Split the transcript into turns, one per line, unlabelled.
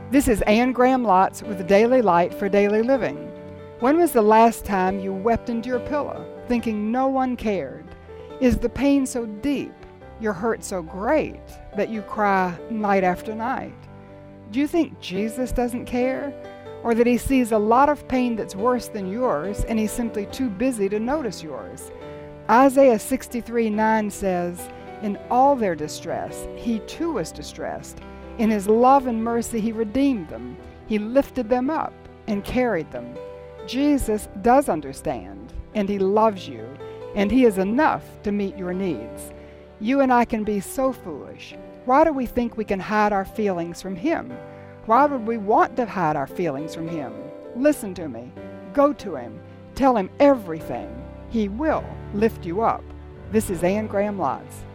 This is Anne Graham Lotz with Daily Light for Daily Living. When was the last time you wept into your pillow, thinking no one cared? Is the pain so deep, your hurt so great, that you cry night after night? Do you think Jesus doesn't care? Or that he sees a lot of pain that's worse than yours, and he's simply too busy to notice yours? Isaiah 63:9 says, "In all their distress, he too was distressed. In his love and mercy, he redeemed them. He lifted them up and carried them." Jesus does understand, and he loves you, and he is enough to meet your needs. You and I can be so foolish. Why do we think we can hide our feelings from him? Why would we want to hide our feelings from him? Listen to me. Go to him. Tell him everything. He will lift you up. This is Anne Graham Lotz.